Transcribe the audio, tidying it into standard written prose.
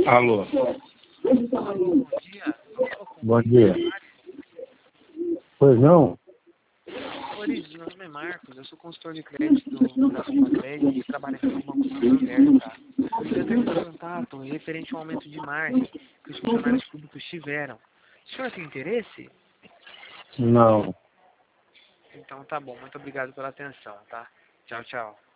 Alô. Bom dia. Bom dia. Pois não? Oi, meu nome é Marcos, eu sou consultor de crédito da Sofacred e trabalho aqui no Banco Santander, tá? Eu tenho um contato referente ao aumento de margem que os funcionários públicos tiveram. O senhor tem interesse? Não. Então tá bom, muito obrigado pela atenção, tá? Tchau, tchau.